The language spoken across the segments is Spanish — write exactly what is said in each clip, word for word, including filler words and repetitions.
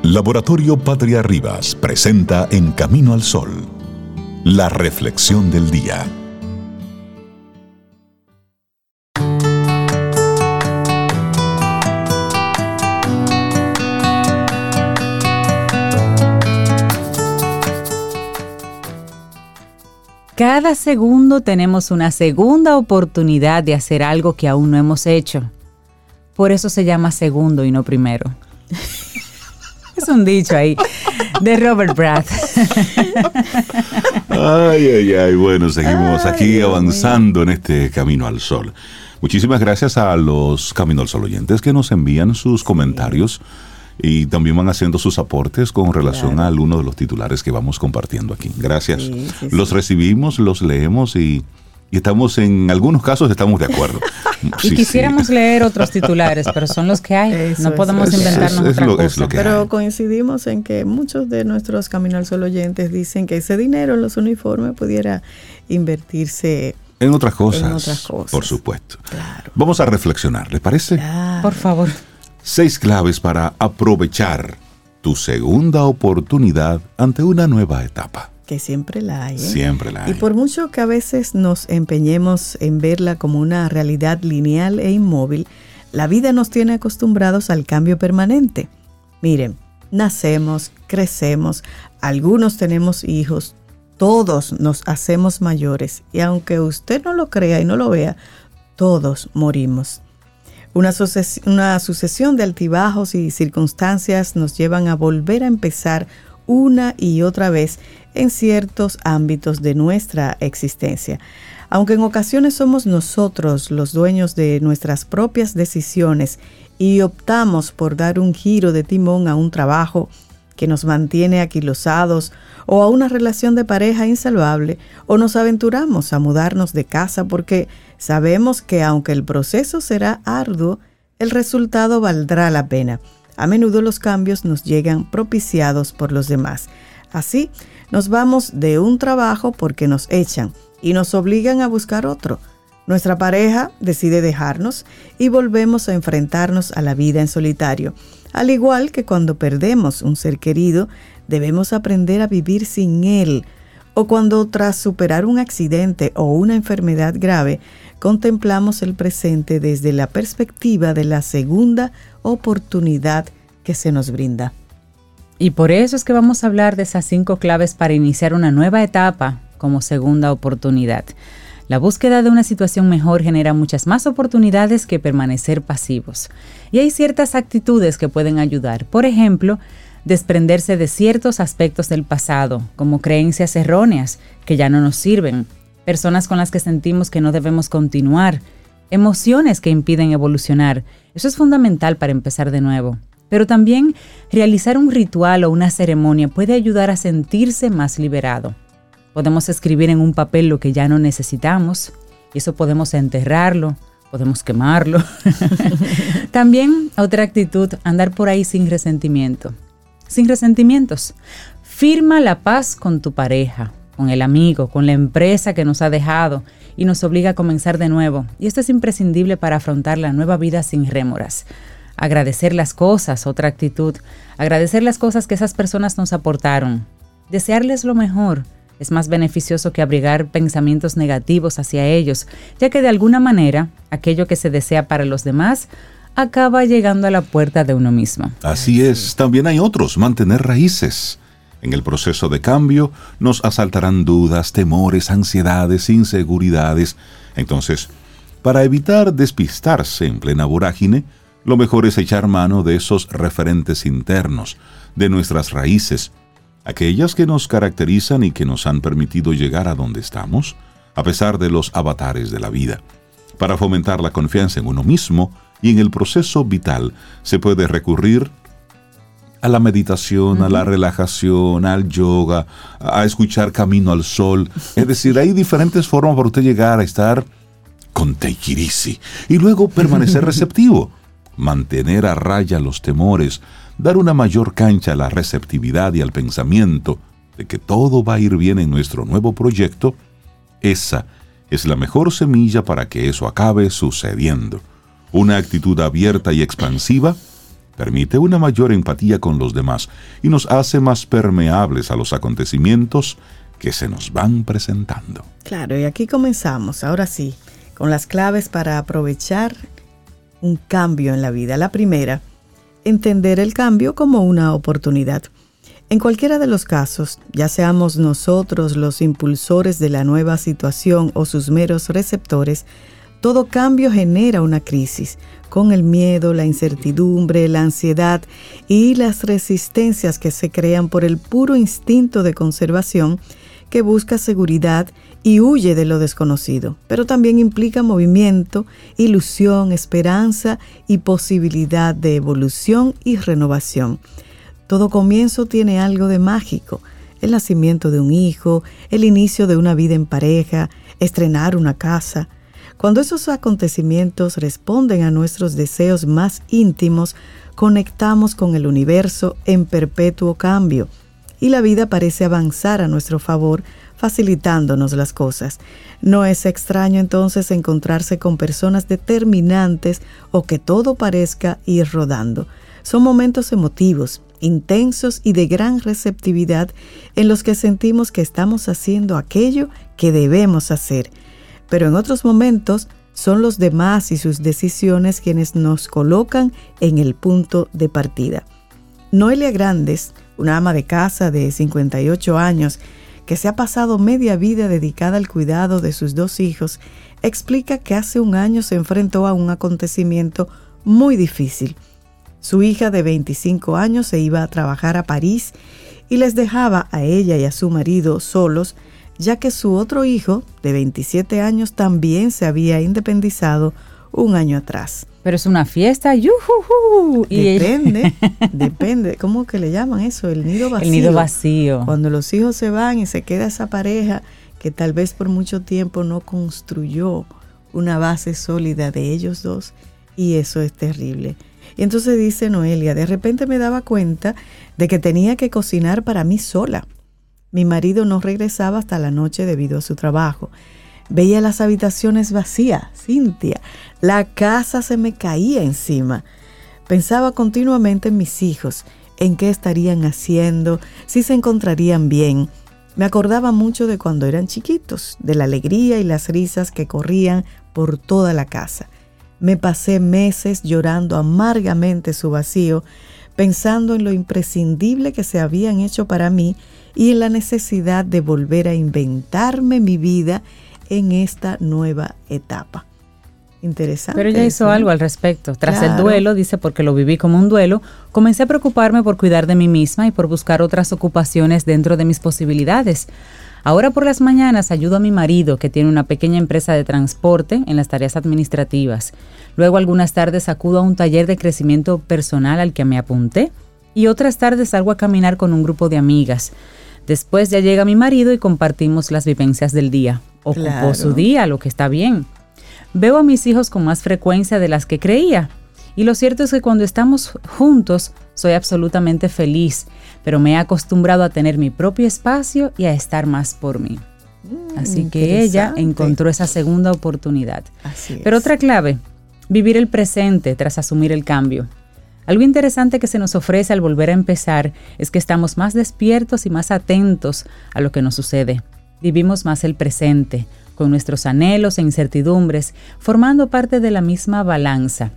Laboratorio Patria Rivas presenta En Camino al Sol, la reflexión del día. Cada segundo tenemos una segunda oportunidad de hacer algo que aún no hemos hecho. Por eso se llama segundo y no primero. Es un dicho ahí de Robert Brath. Ay, ay, ay. Bueno, seguimos Ay, aquí Dios avanzando en este Camino al Sol. Muchísimas gracias a los Camino al Sol oyentes que nos envían sus sí. comentarios y también van haciendo sus aportes con relación claro. a alguno de los titulares que vamos compartiendo aquí. Gracias. Sí, sí, los sí. recibimos, los leemos y... Y estamos, en algunos casos, estamos de acuerdo. y sí, quisiéramos sí. leer otros titulares, pero son los que hay. Eso no podemos es, inventarnos es, es otra lo, cosa. Lo pero hay. Coincidimos en que muchos de nuestros Camino al Sol oyentes dicen que ese dinero en los uniformes pudiera invertirse en otras cosas. En otras cosas. Por supuesto. Claro. Vamos a reflexionar, ¿le parece? Claro. Por favor. Seis claves para aprovechar tu segunda oportunidad ante una nueva etapa. Que siempre la hay. ¿eh? Siempre la hay. Y por mucho que a veces nos empeñemos en verla como una realidad lineal e inmóvil, la vida nos tiene acostumbrados al cambio permanente. Miren, nacemos, crecemos, algunos tenemos hijos, todos nos hacemos mayores y aunque usted no lo crea y no lo vea, todos morimos. Una, suces- una sucesión de altibajos y circunstancias nos llevan a volver a empezar una y otra vez en ciertos ámbitos de nuestra existencia. Aunque en ocasiones somos nosotros los dueños de nuestras propias decisiones y optamos por dar un giro de timón a un trabajo que nos mantiene aquilosados o a una relación de pareja insalvable, o nos aventuramos a mudarnos de casa porque sabemos que aunque el proceso será arduo, el resultado valdrá la pena. A menudo los cambios nos llegan propiciados por los demás. Así, nos vamos de un trabajo porque nos echan y nos obligan a buscar otro. Nuestra pareja decide dejarnos y volvemos a enfrentarnos a la vida en solitario. Al igual que cuando perdemos un ser querido, debemos aprender a vivir sin él. O cuando tras superar un accidente o una enfermedad grave, contemplamos el presente desde la perspectiva de la segunda oportunidad que se nos brinda. Y por eso es que vamos a hablar de esas cinco claves para iniciar una nueva etapa como segunda oportunidad. La búsqueda de una situación mejor genera muchas más oportunidades que permanecer pasivos. Y hay ciertas actitudes que pueden ayudar. Por ejemplo, desprenderse de ciertos aspectos del pasado, como creencias erróneas que ya no nos sirven, personas con las que sentimos que no debemos continuar, emociones que impiden evolucionar. Eso es fundamental para empezar de nuevo. Pero también realizar un ritual o una ceremonia puede ayudar a sentirse más liberado. Podemos escribir en un papel lo que ya no necesitamos, y eso podemos enterrarlo, podemos quemarlo. También otra actitud, andar por ahí sin resentimiento. Sin resentimientos. Firma la paz con tu pareja, con el amigo, con la empresa que nos ha dejado y nos obliga a comenzar de nuevo. Y esto es imprescindible para afrontar la nueva vida sin rémoras. Agradecer las cosas, otra actitud. Agradecer las cosas que esas personas nos aportaron. Desearles lo mejor es más beneficioso que abrigar pensamientos negativos hacia ellos, ya que de alguna manera aquello que se desea para los demás acaba llegando a la puerta de uno mismo. Así es. También hay otros, mantener raíces. En el proceso de cambio nos asaltarán dudas, temores, ansiedades, inseguridades. Entonces, para evitar despistarse en plena vorágine, lo mejor es echar mano de esos referentes internos, de nuestras raíces, aquellas que nos caracterizan y que nos han permitido llegar a donde estamos, a pesar de los avatares de la vida. Para fomentar la confianza en uno mismo y en el proceso vital, se puede recurrir a la meditación, uh-huh. a la relajación, al yoga, a escuchar Camino al Sol. Es decir, hay diferentes formas para usted llegar a estar con Teikirisi y luego permanecer receptivo. Mantener a raya los temores, dar una mayor cancha a la receptividad y al pensamiento de que todo va a ir bien en nuestro nuevo proyecto, esa es la mejor semilla para que eso acabe sucediendo. Una actitud abierta y expansiva permite una mayor empatía con los demás y nos hace más permeables a los acontecimientos que se nos van presentando. Claro, y aquí comenzamos, ahora sí, con las claves para aprovechar un cambio en la vida. La primera, entender el cambio como una oportunidad. En cualquiera de los casos, ya seamos nosotros los impulsores de la nueva situación o sus meros receptores, todo cambio genera una crisis, con el miedo, la incertidumbre, la ansiedad y las resistencias que se crean por el puro instinto de conservación que busca seguridad y huye de lo desconocido, pero también implica movimiento, ilusión, esperanza y posibilidad de evolución y renovación. Todo comienzo tiene algo de mágico: el nacimiento de un hijo, el inicio de una vida en pareja, estrenar una casa. Cuando esos acontecimientos responden a nuestros deseos más íntimos, conectamos con el universo en perpetuo cambio y la vida parece avanzar a nuestro favor, facilitándonos las cosas. No es extraño entonces encontrarse con personas determinantes o que todo parezca ir rodando. Son momentos emotivos, intensos y de gran receptividad en los que sentimos que estamos haciendo aquello que debemos hacer. Pero en otros momentos son los demás y sus decisiones quienes nos colocan en el punto de partida. Noelia Grandes, una ama de casa de cincuenta y ocho años, que se ha pasado media vida dedicada al cuidado de sus dos hijos, explica que hace un año se enfrentó a un acontecimiento muy difícil. Su hija de veinticinco años se iba a trabajar a París y les dejaba a ella y a su marido solos, ya que su otro hijo, de veintisiete años, también se había independizado un año atrás. Pero es una fiesta, ¡yujujú! Depende, depende, ¿cómo que le llaman eso? El nido vacío. El nido vacío. Cuando los hijos se van y se queda esa pareja que tal vez por mucho tiempo no construyó una base sólida de ellos dos, y eso es terrible. Y entonces dice Noelia, de repente me daba cuenta de que tenía que cocinar para mí sola. Mi marido no regresaba hasta la noche debido a su trabajo. Veía las habitaciones vacías, Cintia. La casa se me caía encima. Pensaba continuamente en mis hijos, en qué estarían haciendo, si se encontrarían bien. Me acordaba mucho de cuando eran chiquitos, de la alegría y las risas que corrían por toda la casa. Me pasé meses llorando amargamente su vacío, pensando en lo imprescindible que se habían hecho para mí y en la necesidad de volver a inventarme mi vida en esta nueva etapa. Interesante. Pero ella hizo eso, algo al respecto. Tras claro. el duelo, dice, porque lo viví como un duelo, comencé a preocuparme por cuidar de mí misma y por buscar otras ocupaciones dentro de mis posibilidades. Ahora por las mañanas ayudo a mi marido, que tiene una pequeña empresa de transporte, en las tareas administrativas. Luego algunas tardes acudo a un taller de crecimiento personal al que me apunté y otras tardes salgo a caminar con un grupo de amigas. Después ya llega mi marido y compartimos las vivencias del día. Ocupó Claro. su día, lo que está bien. Veo a mis hijos con más frecuencia de las que creía. Y lo cierto es que cuando estamos juntos soy absolutamente feliz, pero me he acostumbrado a tener mi propio espacio y a estar más por mí. Mm, Así que ella encontró esa segunda oportunidad. Así es. Pero otra clave, vivir el presente tras asumir el cambio. Algo interesante que se nos ofrece al volver a empezar es que estamos más despiertos y más atentos a lo que nos sucede. Vivimos más el presente, con nuestros anhelos e incertidumbres, formando parte de la misma balanza.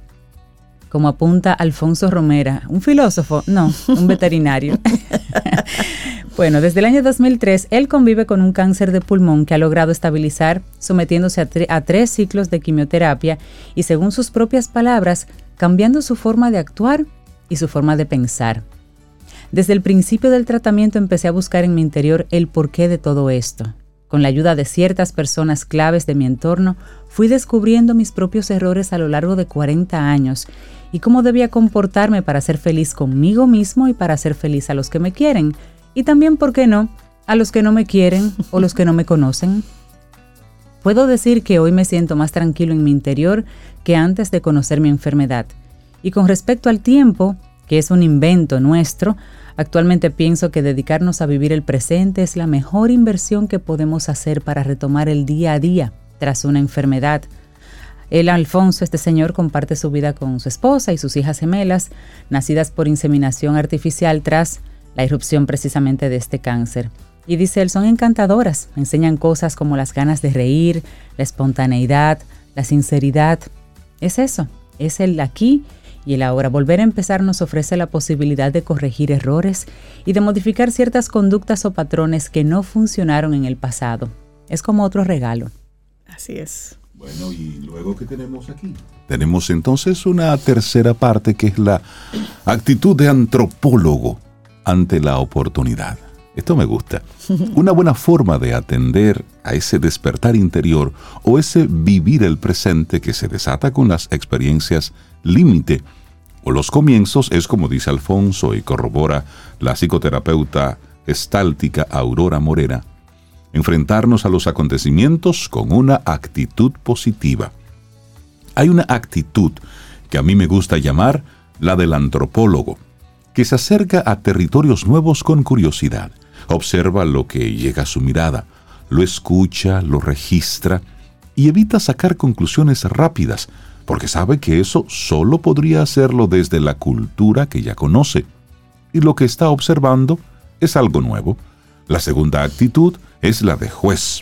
Como apunta Alfonso Romera, un filósofo, no, un veterinario. Bueno, desde el año dos mil tres, él convive con un cáncer de pulmón que ha logrado estabilizar, sometiéndose a, tre- a tres ciclos de quimioterapia y, según sus propias palabras, cambiando su forma de actuar y su forma de pensar. Desde el principio del tratamiento empecé a buscar en mi interior el porqué de todo esto. Con la ayuda de ciertas personas claves de mi entorno, fui descubriendo mis propios errores a lo largo de cuarenta años y cómo debía comportarme para ser feliz conmigo mismo y para ser feliz a los que me quieren. Y también, ¿por qué no?, a los que no me quieren o los que no me conocen. Puedo decir que hoy me siento más tranquilo en mi interior que antes de conocer mi enfermedad. Y con respecto al tiempo, que es un invento nuestro, actualmente pienso que dedicarnos a vivir el presente es la mejor inversión que podemos hacer para retomar el día a día tras una enfermedad. Él, Alfonso, este señor, comparte su vida con su esposa y sus hijas gemelas, nacidas por inseminación artificial tras la irrupción precisamente de este cáncer. Y dice él, son encantadoras, enseñan cosas como las ganas de reír, la espontaneidad, la sinceridad. Es eso, es el aquí y el ahora. Volver a empezar nos ofrece la posibilidad de corregir errores y de modificar ciertas conductas o patrones que no funcionaron en el pasado. Es como otro regalo. Así es. Bueno, ¿y luego qué tenemos aquí? Tenemos entonces una tercera parte que es la actitud de antropólogo ante la oportunidad. Esto me gusta. Una buena forma de atender a ese despertar interior o ese vivir el presente que se desata con las experiencias límite o los comienzos es, como dice Alfonso y corrobora la psicoterapeuta gestáltica Aurora Morera, enfrentarnos a los acontecimientos con una actitud positiva. Hay una actitud que a mí me gusta llamar la del antropólogo, que se acerca a territorios nuevos con curiosidad, observa lo que llega a su mirada, lo escucha, lo registra y evita sacar conclusiones rápidas, porque sabe que eso solo podría hacerlo desde la cultura que ya conoce. Y lo que está observando es algo nuevo. La segunda actitud es la de juez.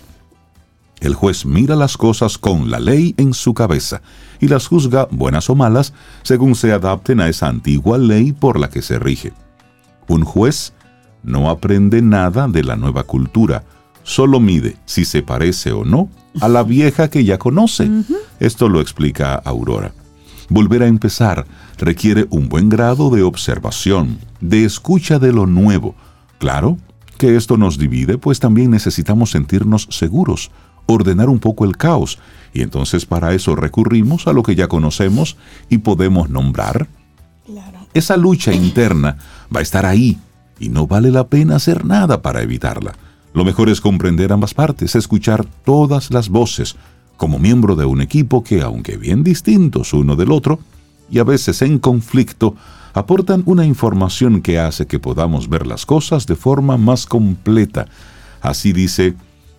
El juez mira las cosas con la ley en su cabeza y las juzga, buenas o malas, según se adapten a esa antigua ley por la que se rige. Un juez no aprende nada de la nueva cultura, solo mide si se parece o no a la vieja que ya conoce. Uh-huh. Esto lo explica Aurora. Volver a empezar requiere un buen grado de observación, de escucha de lo nuevo. Claro que esto nos divide, pues también necesitamos sentirnos seguros, ordenar un poco el caos, y entonces para eso recurrimos a lo que ya conocemos y podemos nombrar. Claro. Esa lucha interna va a estar ahí, y no vale la pena hacer nada para evitarla. Lo mejor es comprender ambas partes, escuchar todas las voces, como miembro de un equipo que, aunque bien distintos uno del otro, y a veces en conflicto, aportan una información que hace que podamos ver las cosas de forma más completa. Así dice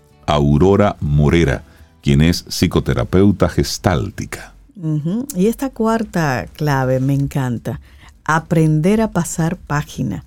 Aurora Morera, quien es psicoterapeuta gestáltica. Uh-huh. Y esta cuarta clave me encanta, aprender a pasar página.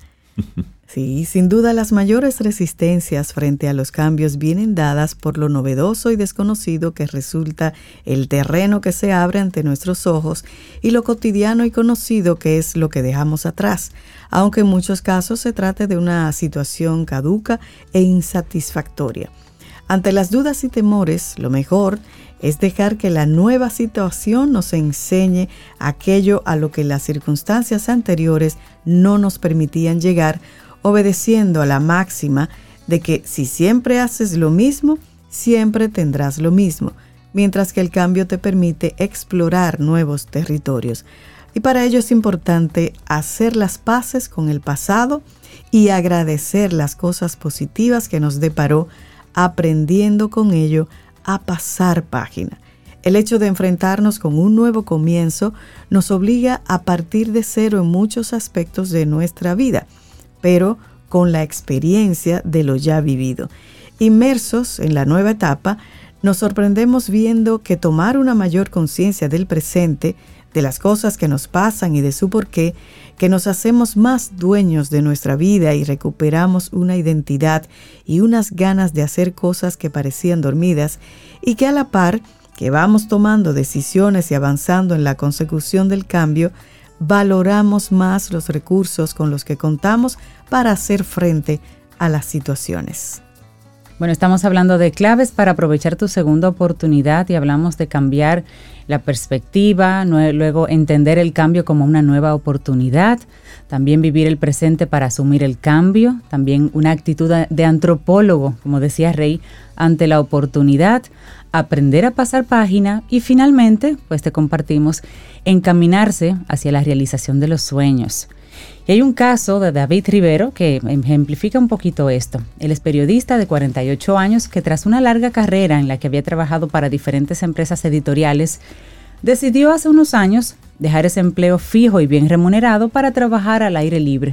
Sí, sin duda las mayores resistencias frente a los cambios vienen dadas por lo novedoso y desconocido que resulta el terreno que se abre ante nuestros ojos y lo cotidiano y conocido que es lo que dejamos atrás, aunque en muchos casos se trate de una situación caduca e insatisfactoria. Ante las dudas y temores, lo mejor es dejar que la nueva situación nos enseñe aquello a lo que las circunstancias anteriores no nos permitían llegar, obedeciendo a la máxima de que si siempre haces lo mismo, siempre tendrás lo mismo, mientras que el cambio te permite explorar nuevos territorios. Y para ello es importante hacer las paces con el pasado y agradecer las cosas positivas que nos deparó, aprendiendo con ello a pasar página. El hecho de enfrentarnos con un nuevo comienzo nos obliga a partir de cero en muchos aspectos de nuestra vida, pero con la experiencia de lo ya vivido. Inmersos en la nueva etapa, nos sorprendemos viendo que tomar una mayor conciencia del presente, de las cosas que nos pasan y de su porqué, que nos hacemos más dueños de nuestra vida y recuperamos una identidad y unas ganas de hacer cosas que parecían dormidas, y que a la par que vamos tomando decisiones y avanzando en la consecución del cambio, valoramos más los recursos con los que contamos para hacer frente a las situaciones. Bueno, estamos hablando de claves para aprovechar tu segunda oportunidad y hablamos de cambiar la perspectiva, luego entender el cambio como una nueva oportunidad, también vivir el presente para asumir el cambio, también una actitud de antropólogo, como decía Rey, ante la oportunidad, aprender a pasar página y finalmente, pues te compartimos, encaminarse hacia la realización de los sueños. Y hay un caso de David Rivero que ejemplifica un poquito esto. Él es periodista de cuarenta y ocho años que tras una larga carrera en la que había trabajado para diferentes empresas editoriales, decidió hace unos años dejar ese empleo fijo y bien remunerado para trabajar al aire libre.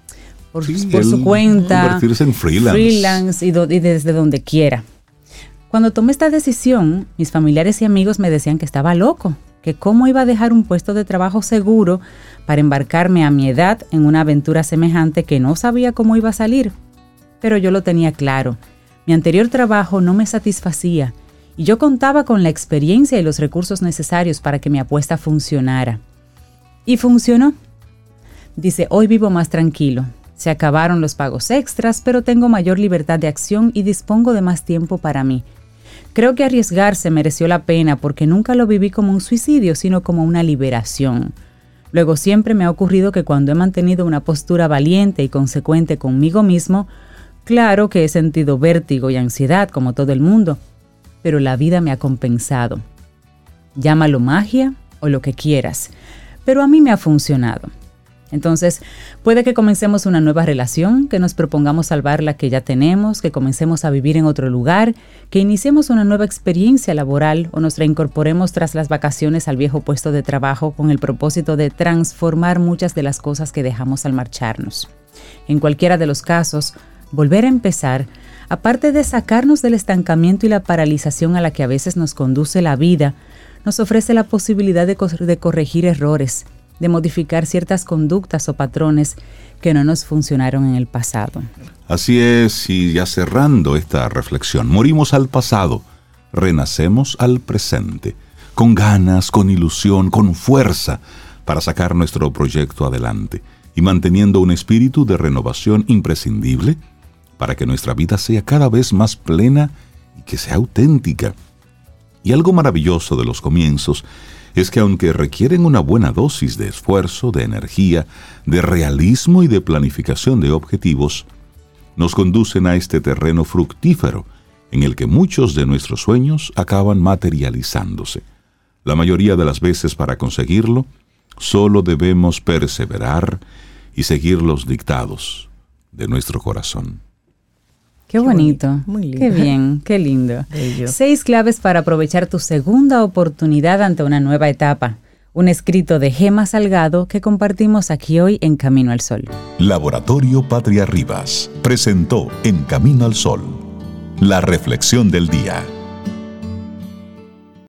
Por, sí, por su cuenta, convertirse en freelance, freelance y, do, y desde donde quiera. Cuando tomé esta decisión, mis familiares y amigos me decían que estaba loco, que cómo iba a dejar un puesto de trabajo seguro para embarcarme a mi edad en una aventura semejante que no sabía cómo iba a salir. Pero yo lo tenía claro. Mi anterior trabajo no me satisfacía y yo contaba con la experiencia y los recursos necesarios para que mi apuesta funcionara. Y funcionó. Dice, hoy vivo más tranquilo. Se acabaron los pagos extras, pero tengo mayor libertad de acción y dispongo de más tiempo para mí. Creo que arriesgarse mereció la pena porque nunca lo viví como un suicidio, sino como una liberación. Luego siempre me ha ocurrido que cuando he mantenido una postura valiente y consecuente conmigo mismo, claro que he sentido vértigo y ansiedad como todo el mundo, pero la vida me ha compensado. Llámalo magia o lo que quieras, pero a mí me ha funcionado. Entonces, puede que comencemos una nueva relación, que nos propongamos salvar la que ya tenemos, que comencemos a vivir en otro lugar, que iniciemos una nueva experiencia laboral o nos reincorporemos tras las vacaciones al viejo puesto de trabajo con el propósito de transformar muchas de las cosas que dejamos al marcharnos. En cualquiera de los casos, volver a empezar, aparte de sacarnos del estancamiento y la paralización a la que a veces nos conduce la vida, nos ofrece la posibilidad de, cor- de corregir errores, de modificar ciertas conductas o patrones que no nos funcionaron en el pasado. Así es, y ya cerrando esta reflexión, morimos al pasado, renacemos al presente, con ganas, con ilusión, con fuerza, para sacar nuestro proyecto adelante, y manteniendo un espíritu de renovación imprescindible para que nuestra vida sea cada vez más plena y que sea auténtica. Y algo maravilloso de los comienzos es que aunque requieren una buena dosis de esfuerzo, de energía, de realismo y de planificación de objetivos, nos conducen a este terreno fructífero en el que muchos de nuestros sueños acaban materializándose. La mayoría de las veces para conseguirlo, solo debemos perseverar y seguir los dictados de nuestro corazón. Qué bonito, muy lindo. Qué bien, qué lindo. Bello. Seis claves para aprovechar tu segunda oportunidad ante una nueva etapa. Un escrito de Gema Salgado que compartimos aquí hoy en Camino al Sol. Laboratorio Patria Rivas presentó En Camino al Sol, la reflexión del día.